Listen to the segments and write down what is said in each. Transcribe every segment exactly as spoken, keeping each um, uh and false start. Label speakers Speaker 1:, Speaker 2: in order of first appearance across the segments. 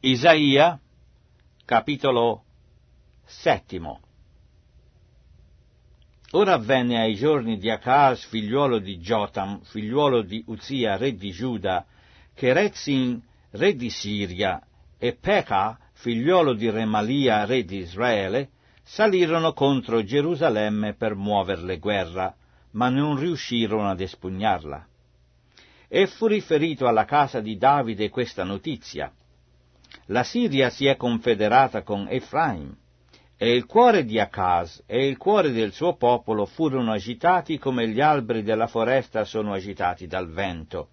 Speaker 1: Isaia, capitolo settimo. Ora avvenne ai giorni di Acaz, figliuolo di Jotam, figliuolo di Uzia, re di Giuda, che Rezin, re di Siria, e Pekah, figliuolo di Remalia, re di Israele, salirono contro Gerusalemme per muoverle guerra, ma non riuscirono ad espugnarla. E fu riferito alla casa di Davide questa notizia: la Siria si è confederata con Efraim, e il cuore di Acaz e il cuore del suo popolo furono agitati come gli alberi della foresta sono agitati dal vento.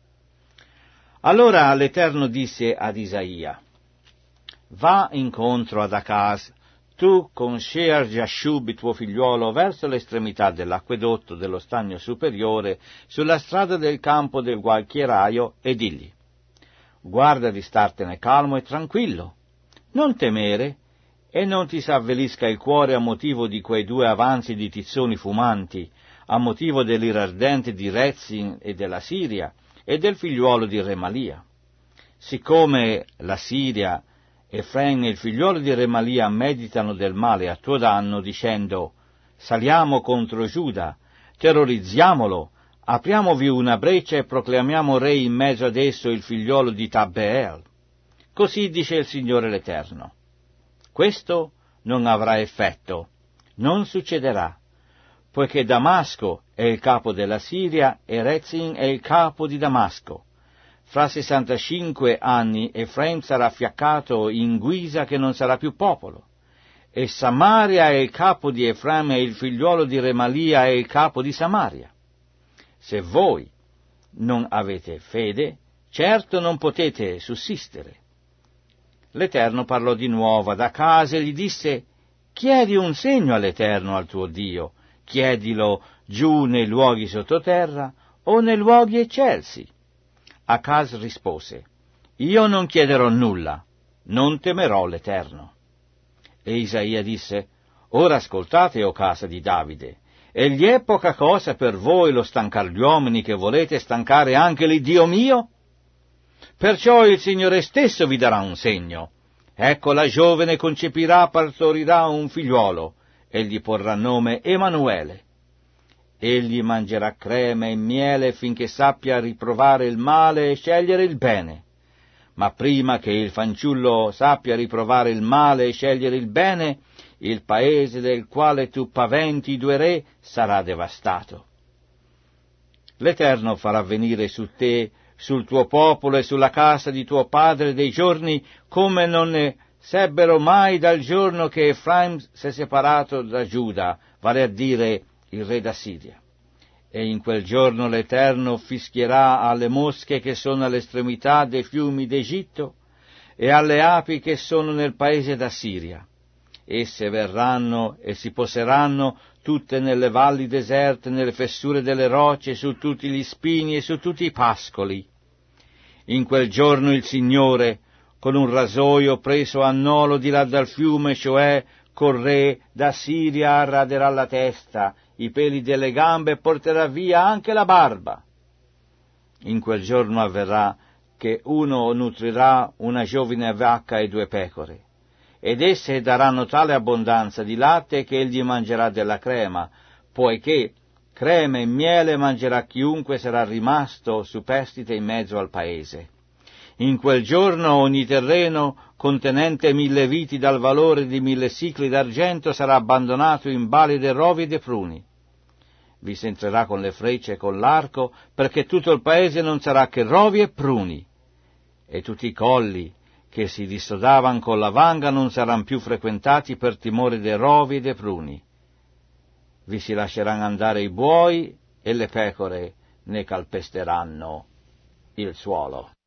Speaker 1: Allora l'Eterno disse ad Isaia: va incontro ad Acaz, tu con Shear Jashub tuo figliuolo, verso l'estremità dell'acquedotto dello stagno superiore, sulla strada del campo del gualchieraio, e digli: guarda di startene calmo e tranquillo, non temere, e non ti s'avvelisca il cuore a motivo di quei due avanzi di tizzoni fumanti, a motivo dell'ira ardente di Rezin e della Siria, e del figliuolo di Remalia. Siccome la Siria, Efraim e il figliuolo di Remalia meditano del male a tuo danno, dicendo: saliamo contro Giuda, terrorizziamolo, apriamovi una breccia e proclamiamo re in mezzo ad esso il figliuolo di Tabbeel. Così dice il Signore l'Eterno: questo non avrà effetto, non succederà, poiché Damasco è il capo della Siria e Rezin è il capo di Damasco. Fra sessantacinque anni Efraim sarà fiaccato in guisa che non sarà più popolo, e Samaria è il capo di Efraim e il figliuolo di Remalia è il capo di Samaria. Se voi non avete fede, certo non potete sussistere. L'Eterno parlò di nuovo ad Acaz e gli disse: chiedi un segno all'Eterno, al tuo Dio, chiedilo giù nei luoghi sottoterra o nei luoghi eccelsi. Acaz rispose: io non chiederò nulla, non temerò l'Eterno. E Isaia disse: ora ascoltate, o casa di Davide, egli è poca cosa per voi lo stancar gli uomini, che volete stancare anche l'Iddio mio? Perciò il Signore stesso vi darà un segno. Ecco, la giovane concepirà, partorirà un figliuolo, e gli porrà nome Emanuele. Egli mangerà crema e miele finché sappia riprovare il male e scegliere il bene. Ma prima che il fanciullo sappia riprovare il male e scegliere il bene, il paese del quale tu paventi i due re sarà devastato. L'Eterno farà venire su te, sul tuo popolo e sulla casa di tuo padre dei giorni come non ne sebbero mai dal giorno che Efraim si è separato da Giuda, vale a dire il re d'Assiria. E in quel giorno l'Eterno fischierà alle mosche che sono all'estremità dei fiumi d'Egitto e alle api che sono nel paese d'Assiria. Esse verranno e si poseranno tutte nelle valli deserte, nelle fessure delle rocce, su tutti gli spini e su tutti i pascoli. In quel giorno il Signore, con un rasoio preso a nolo di là dal fiume, cioè col re d'Assiria, raderà la testa, i peli delle gambe e porterà via anche la barba. In quel giorno avverrà che uno nutrirà una giovine vacca e due pecore, ed esse daranno tale abbondanza di latte che egli mangerà della crema, poiché crema e miele mangerà chiunque sarà rimasto superstite in mezzo al paese. In quel giorno ogni terreno contenente mille viti dal valore di mille sicli d'argento sarà abbandonato in bali de rovi e de pruni. Vi si entrerà con le frecce e con l'arco, perché tutto il paese non sarà che rovi e pruni, e tutti i colli che si dissodavan con la vanga non saranno più frequentati per timore dei rovi e dei pruni. Vi si lasceranno andare i buoi e le pecore ne calpesteranno il suolo.